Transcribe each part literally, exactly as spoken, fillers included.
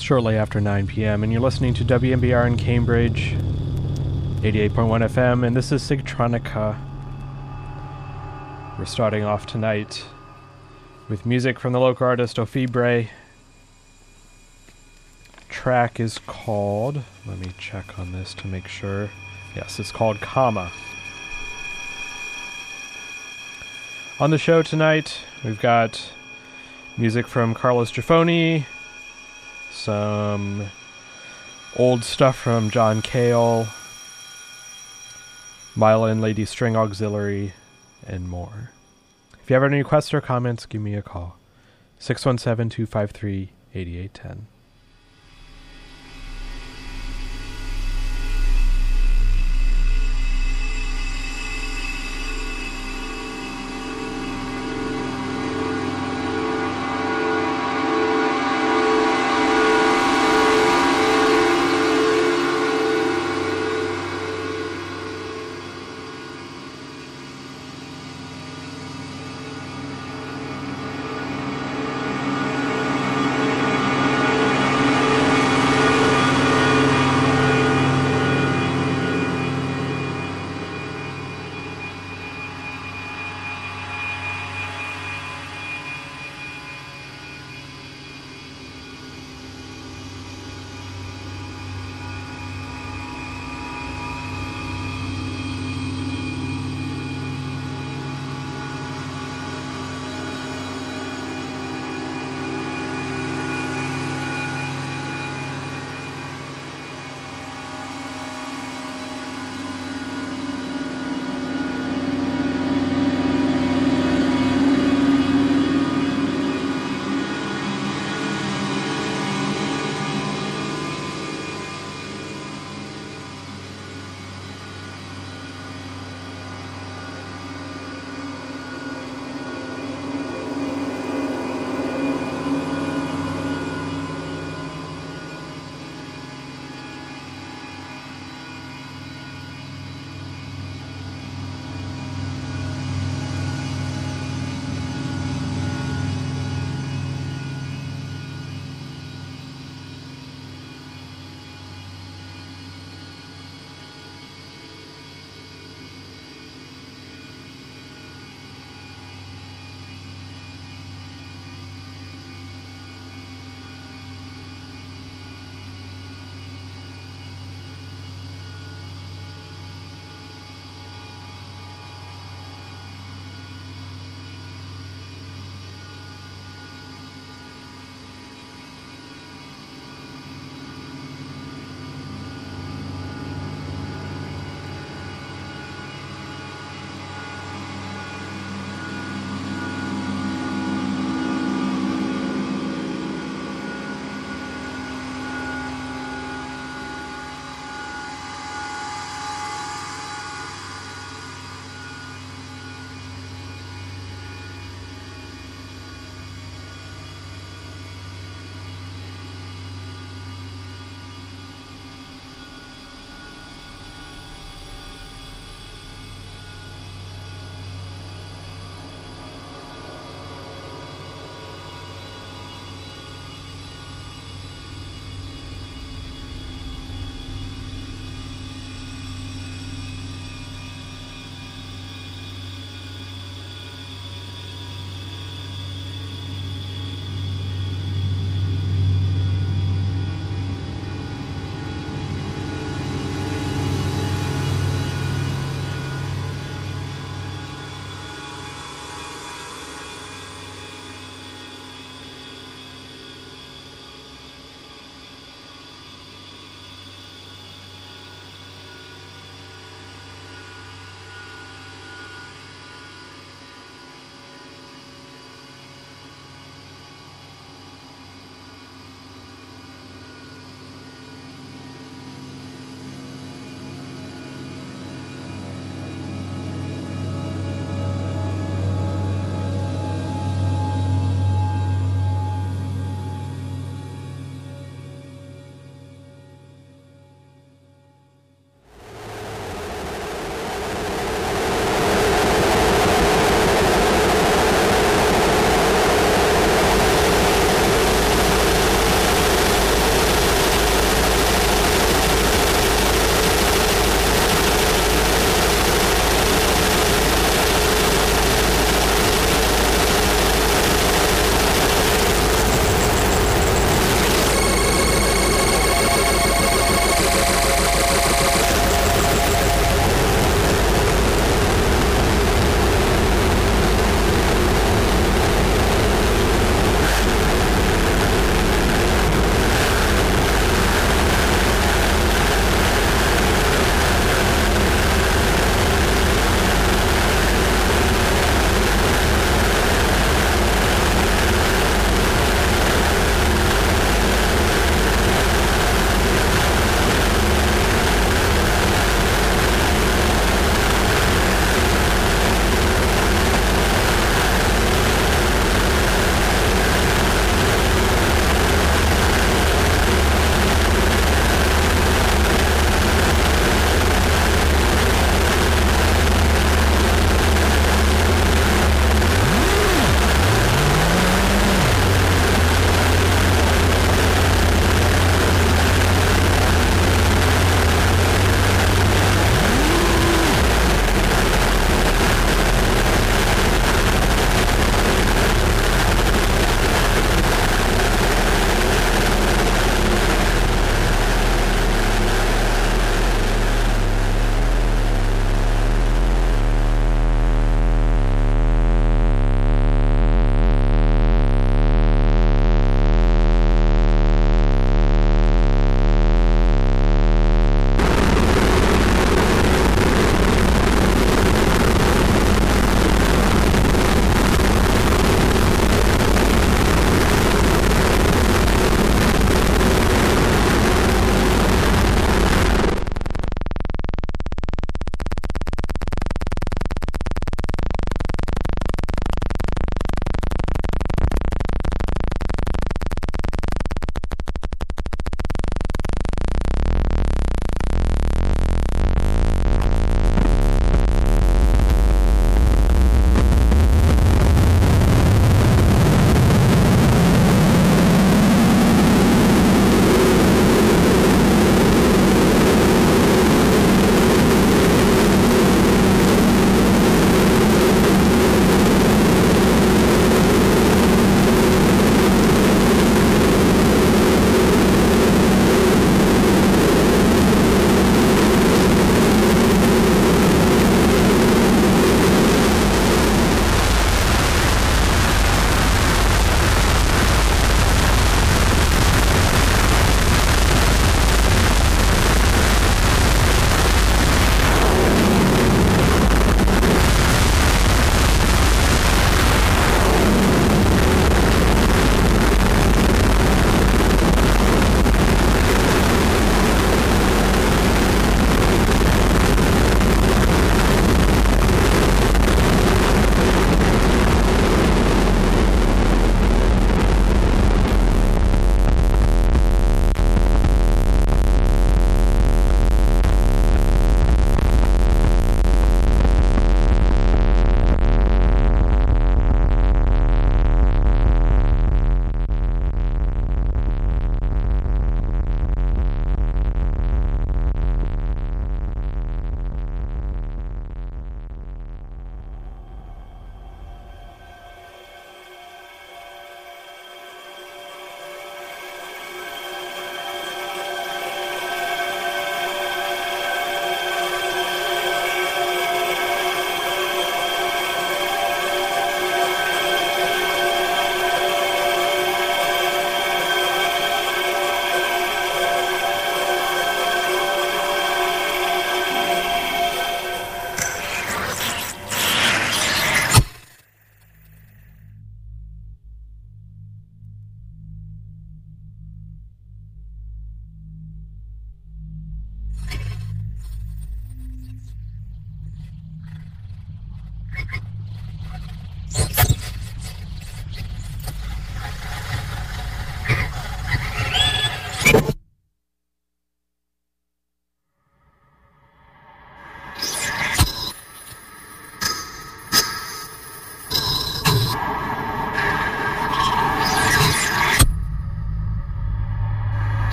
shortly after nine p.m. and you're listening to W M B R in Cambridge, eighty-eight point one F M, and this is Sigtronica. We're starting off tonight with music from the local artist Ofibre. Track is called, let me check on this to make sure. Yes, it's called Comma. On the show tonight, we've got music from Carlos Giafoni, some old stuff from John Cale, Myla and Lady String Auxiliary, and more. If you have any requests or comments, give me a call. six one seven, two five three, eight eight one zero.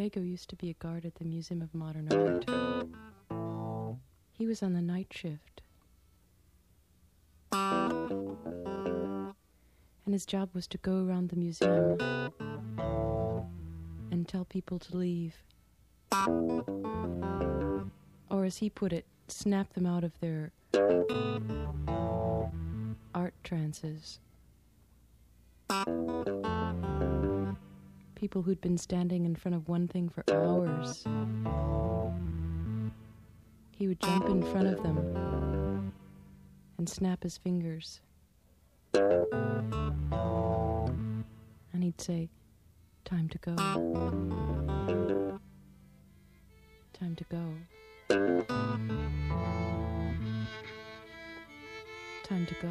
Diego used to be a guard at the Museum of Modern Art. He was on the night shift. And his job was to go around the museum and tell people to leave. Or as he put it, snap them out of their art trances. People who'd been standing in front of one thing for hours. He would jump in front of them and snap his fingers. And he'd say, time to go. Time to go. Time to go.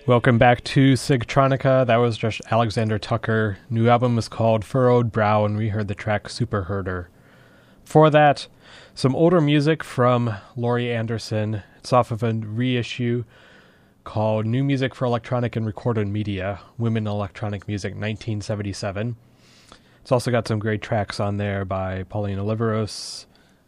Welcome back to Sigtronica. That was just Alexander Tucker. New album is called Furrowed Brow, and we heard the track Super Herder. For that, some older music from Laurie Anderson. It's off of a reissue called New Music for Electronic and Recorded Media, Women in Electronic Music, nineteen seventy-seven. It's also got some great tracks on there by Pauline Oliveros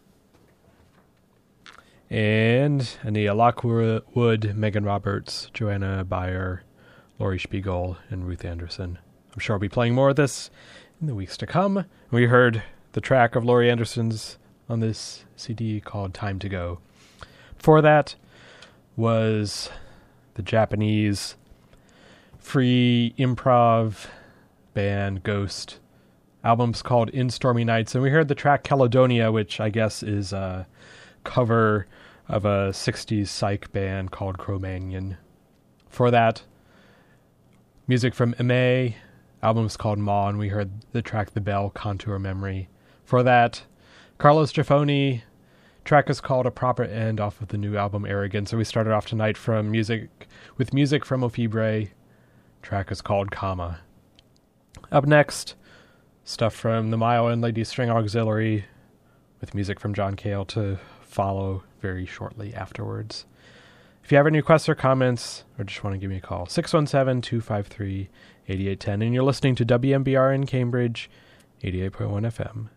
and Ania Lockwood, Megan Roberts, Joanna Bayer, Laurie Spiegel, and Ruth Anderson. I'm sure I'll be playing more of this in the weeks to come. We heard the track of Laurie Anderson's on this C D called Time to Go. Before that was the Japanese free improv band Ghost. Album's called In Stormy Nights, and we heard the track Caledonia, which I guess is a cover of a sixties psych band called Cro-Magnon. For that, music from Aimee. Album's called Ma, and we heard the track The Bell, Contour Memory. For that, Carlos Giafoni. Track is called A Proper End off of the new album Arrogance. So we started off tonight from music with music from Ofibre. Track is called Kama. Up next, stuff from the Mile and Lady String Auxiliary with music from John Cale to follow very shortly afterwards. If you have any requests or comments, or just want to give me a call, six one seven, two five three, eight eight one zero. And you're listening to W M B R in Cambridge, eighty-eight point one F M.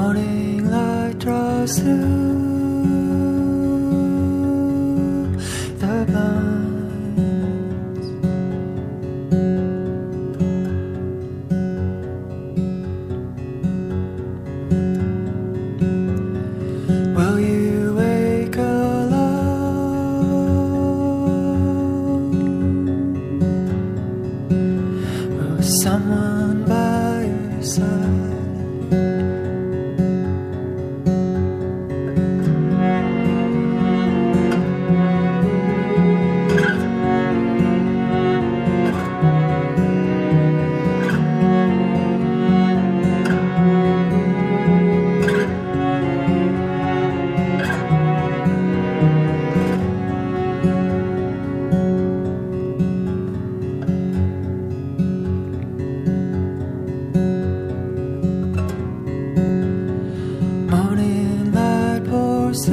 Morning light draws through the blinds. Will you wake alone, or with someone by your side? Morning light pours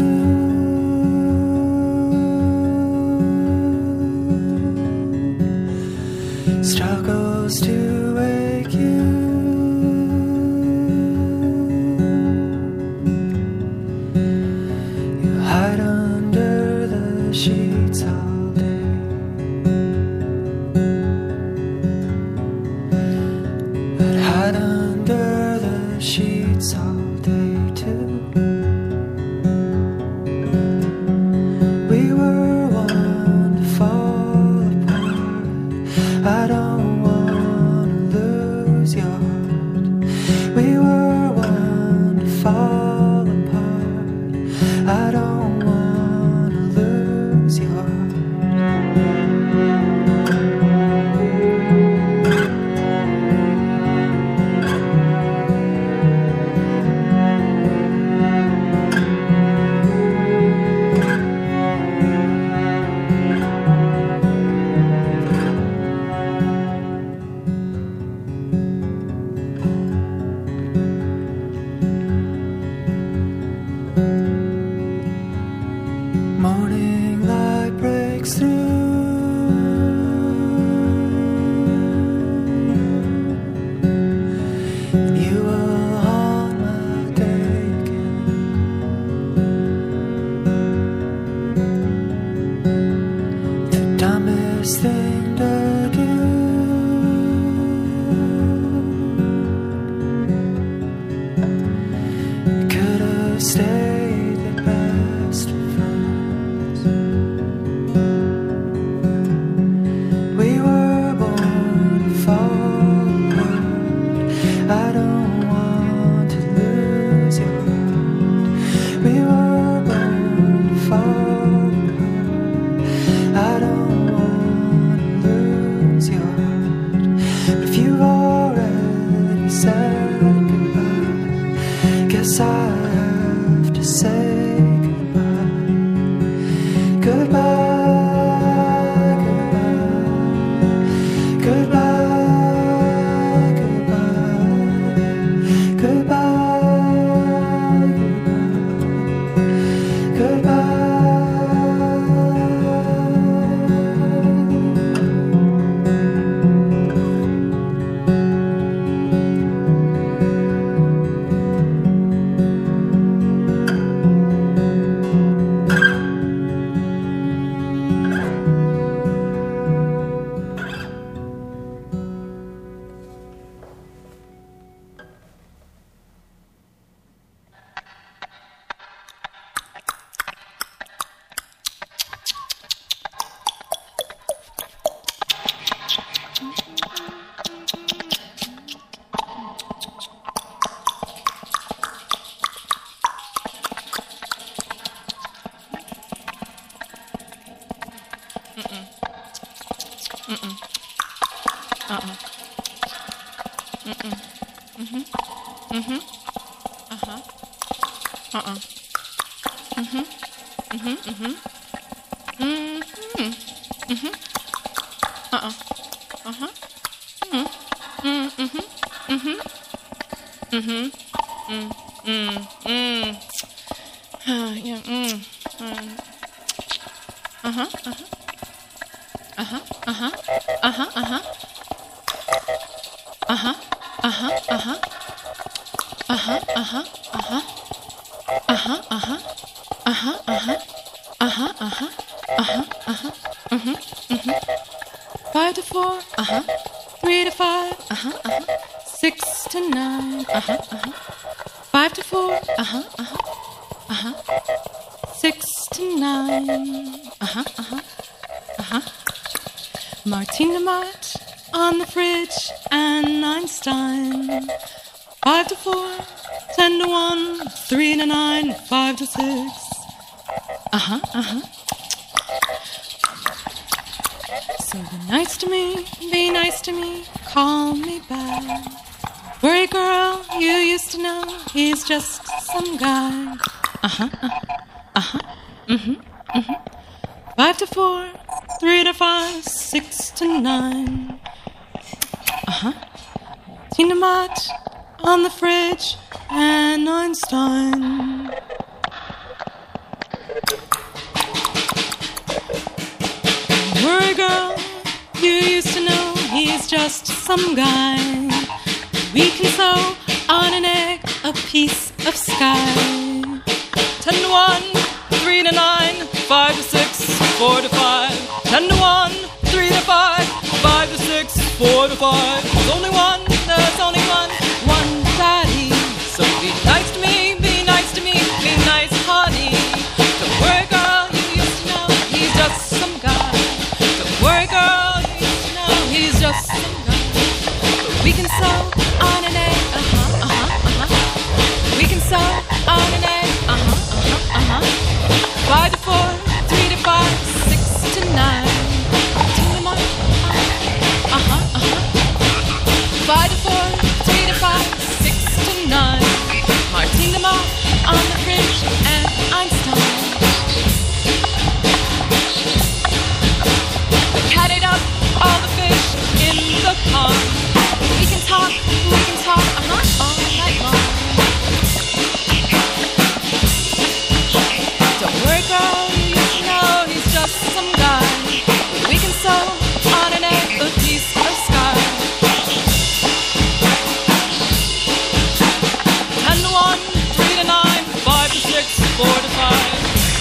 through, struggles to wake you. You hide under the sheets all day, but hide under the sheets all day too. We were one to fall apart. I don't want to lose your heart. We were one to fall apart. I don't want to lose your heart. Morning light breaks through, and you will haunt my day again. The dumbest thing to do, you could have stayed the best of friends. We were born to fall apart. I don't want to lose your heart. We were born to fall apart. I don't want to lose your heart. But if you've already said goodbye, guess I have to say goodbye. Goodbye, goodbye, goodbye, goodbye, goodbye, goodbye, goodbye. uh-huh. Uh-huh, uh-huh. Uh-huh, uh-huh. Uh-huh, uh-huh. Uh-huh, uh-huh. Mm-hmm, mm-hmm. Five to four, uh-huh. Three to five, uh-huh, uh-huh. Six to nine, uh-huh, uh-huh. Five to four, uh-huh, uh-huh. Uh-huh. Six to nine, uh-huh, uh-huh. Uh-huh. Martine Mott on the fridge and Einstein. Five to four, ten to one, three to nine, five to six. Uh-huh, uh-huh. So be nice to me, be nice to me, call me back. Worry girl, you used to know, he's just some guy. Uh-huh, uh-huh, uh-huh, mm-hmm, mm-hmm. Five to four, three to five, six to nine. Uh-huh. Tina Mott on the fridge and Einstein. Worry girl, you used to know he's just some guy. We can sew on an egg a piece of sky. Ten to one, three to nine, five to six, four to five. Ten to one, three to five, five to six, four to five. There's only one, there's only one, one daddy. So be nice to me, be nice to me, be nice, honey. Don't worry, girl, you used to know he's just some guy. Don't worry, girl, you used to know he's just some guy. But we can sew on an egg, uh-huh, uh-huh, uh-huh. We can sew on an egg, uh-huh, uh-huh, uh-huh. Five to four, three to five, six to nine. Two to nine, uh-huh, uh-huh. Five to four, three to five, six to nine. Martine Mott on the fridge and Einstein. We catted up all the fish in the pond. We can talk, we can talk, uh-huh, all night long. Don't worry, girl, you used to know he's just some guy. We can sew on an egg a piece of sky. Ten to one, three to nine, five to six, four to five.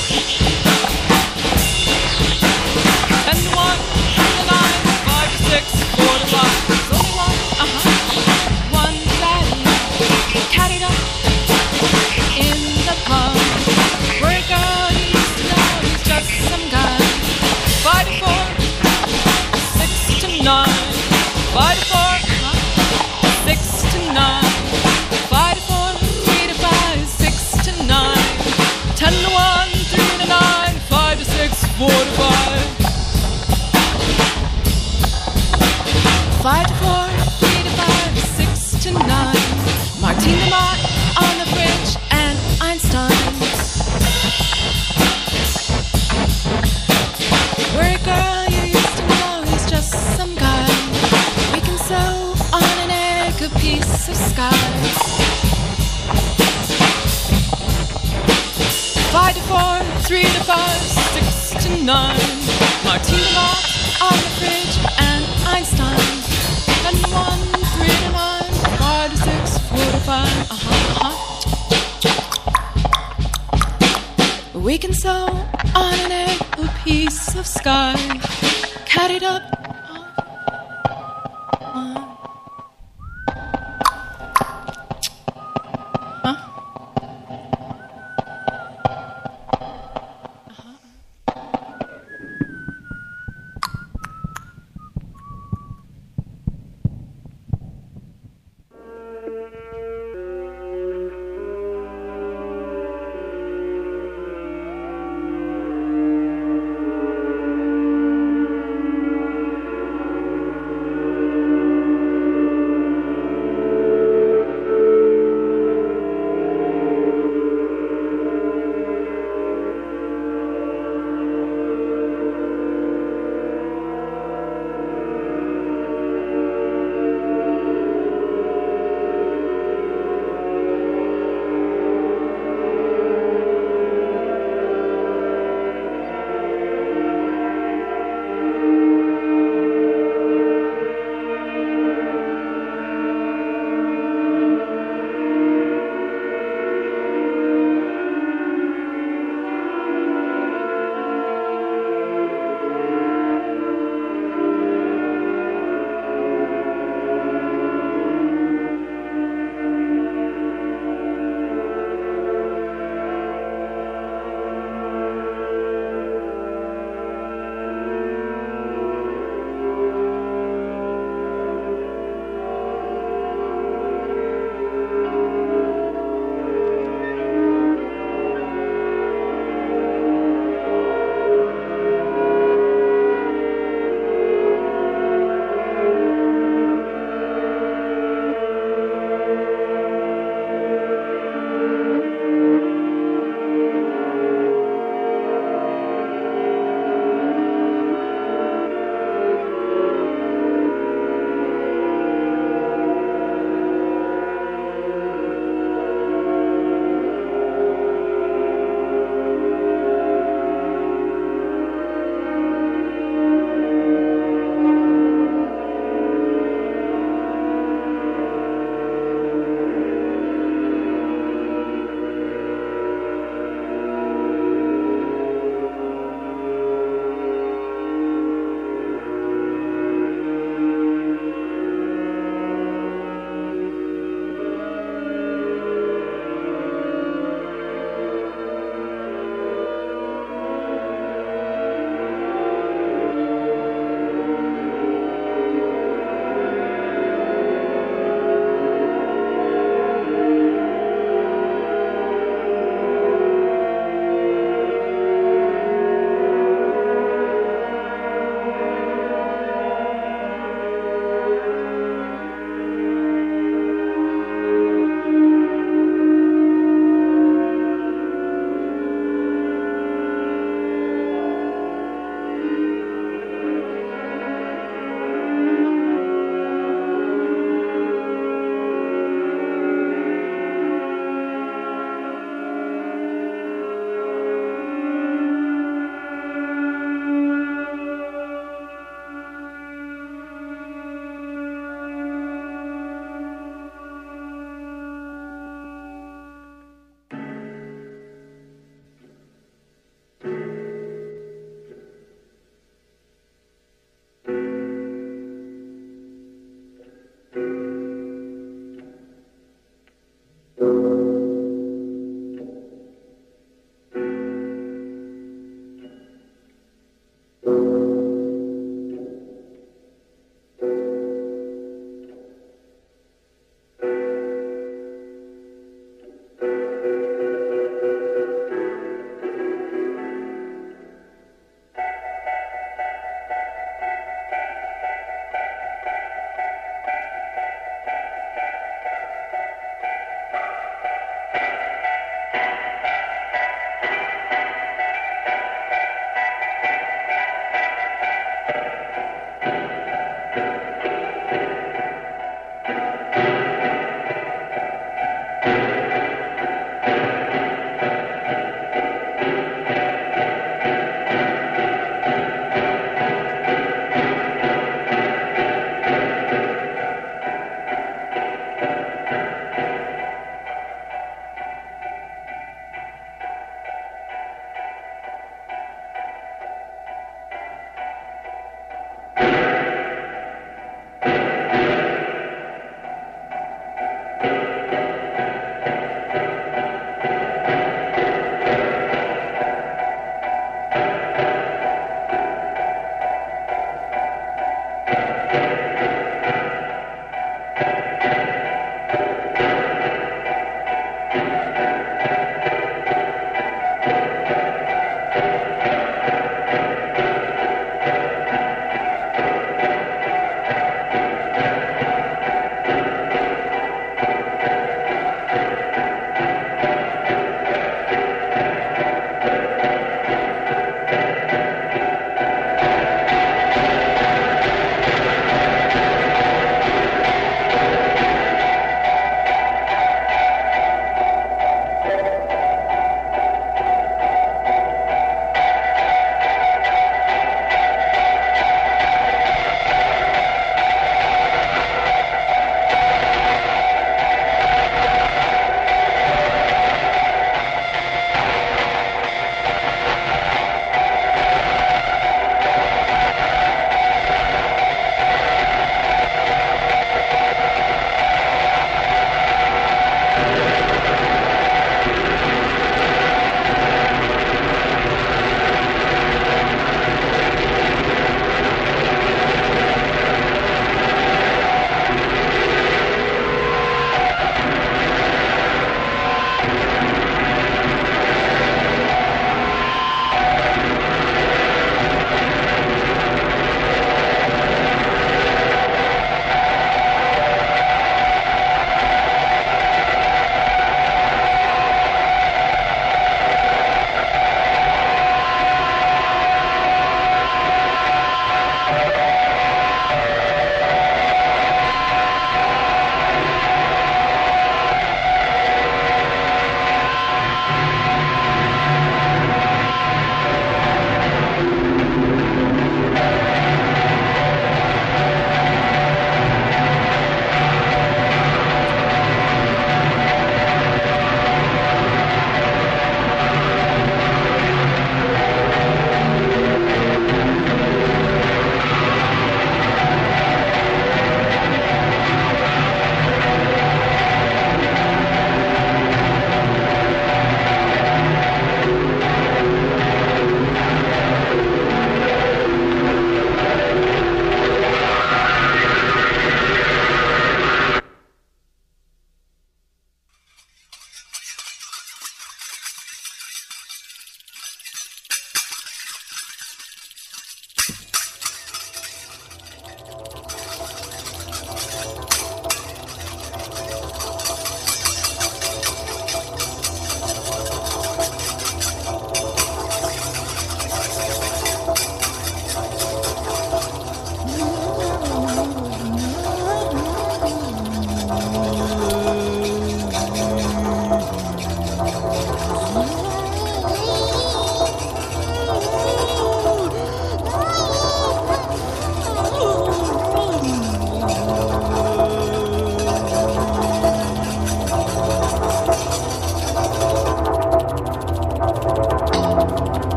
Ten to one, three to nine, five to six, four to five. There's only one, uh-huh, one daddy. Catted up in the pond. Worry girl, you used to know he's just some guy. Five to four, six to nine. Five to four, uh-huh, six to nine. Five to four, three to five, six to nine. Ten to one, three to nine, five to six, four to five. Five to four, three to five, six to nine. Martine Mott on the fridge and Einstein. Worry girl, you used to know he's just some guy. We can sew on an egg a piece of sky. Five to four, three to five, six to nine. Martine Mott on the fridge and Einstein. Ten to one, three to nine, five to six, four to five. Uh-huh, uh-huh. We can sew on an egg a piece of sky. Cut it up.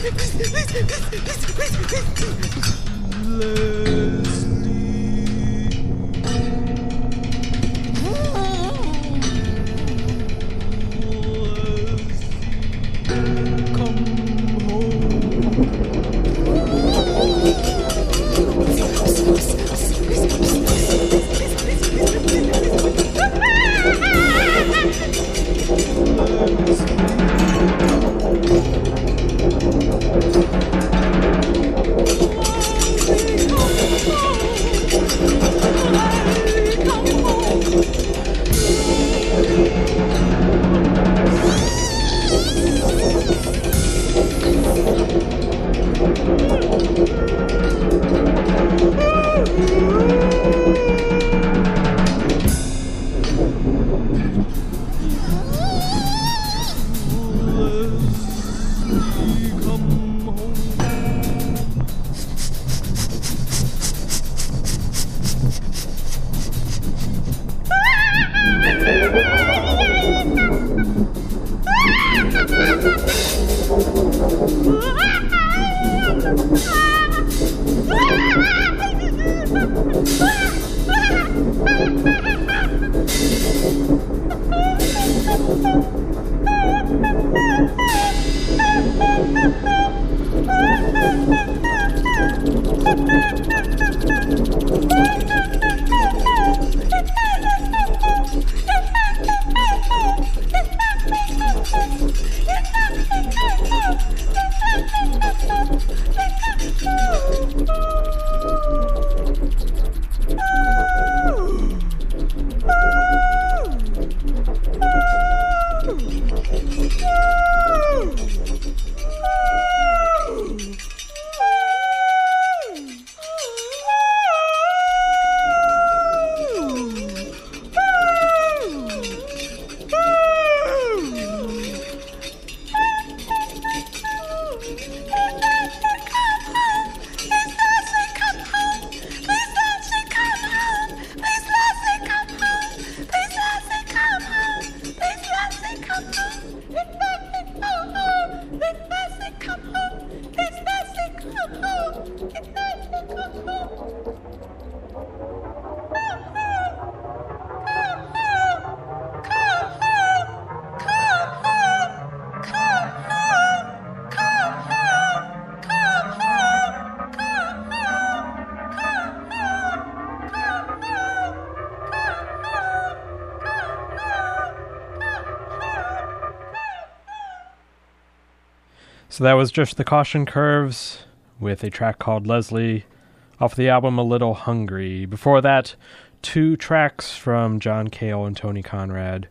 So that was just the Caution Curves with a track called Leslie off the album A Little Hungry. Before that, two tracks from John Cale and Tony Conrad.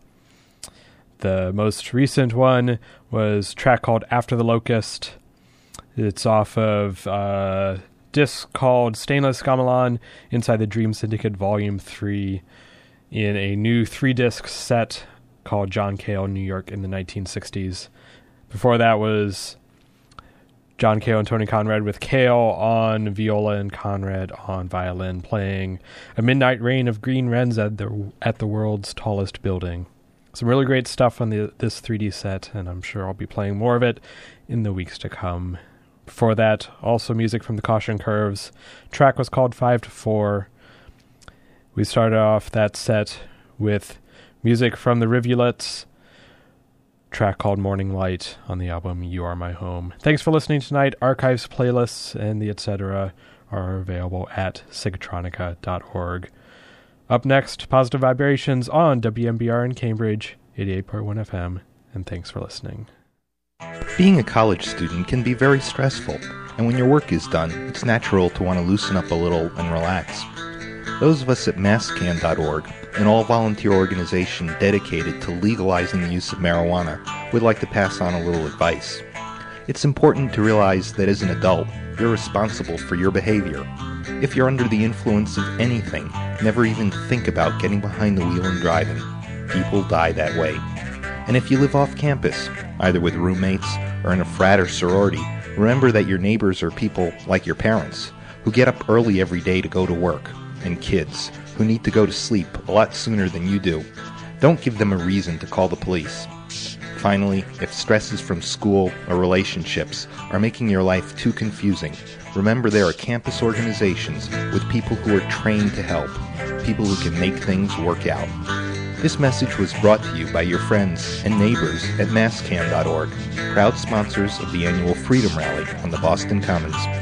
The most recent one was a track called After the Locust. It's off of a disc called Stainless Gamelan Inside the Dream Syndicate Volume three in a new three-disc set called John Cale, New York in the nineteen sixties. Before that was John Cale and Tony Conrad with Cale on viola and Conrad on violin playing A Midnight Rain of Green Wrens at the at the World's Tallest Building. Some really great stuff on the, this three D set, and I'm sure I'll be playing more of it in the weeks to come. Before that, also music from the Caution Curves. Track was called five to four. We started off that set with music from the Rivulets, track called Morning Light on the album You Are My Home. Thanks for listening tonight. Archives, playlists, and the et cetera are available at sigatronica dot org. Up next, Positive Vibrations on W M B R in Cambridge, eighty-eight point one F M, and thanks for listening. Being a college student can be very stressful, and when your work is done, it's natural to want to loosen up a little and relax. Those of us at masscan dot org, an all-volunteer organization dedicated to legalizing the use of marijuana, would like to pass on a little advice. It's important to realize that as an adult, you're responsible for your behavior. If you're under the influence of anything, never even think about getting behind the wheel and driving. People die that way. And if you live off campus, either with roommates or in a frat or sorority, remember that your neighbors are people like your parents, who get up early every day to go to work, and kids who need to go to sleep a lot sooner than you do. Don't give them a reason to call the police. Finally, if stresses from school or relationships are making your life too confusing, remember there are campus organizations with people who are trained to help, people who can make things work out. This message was brought to you by your friends and neighbors at masscan dot org, proud sponsors of the annual Freedom Rally on the Boston Commons.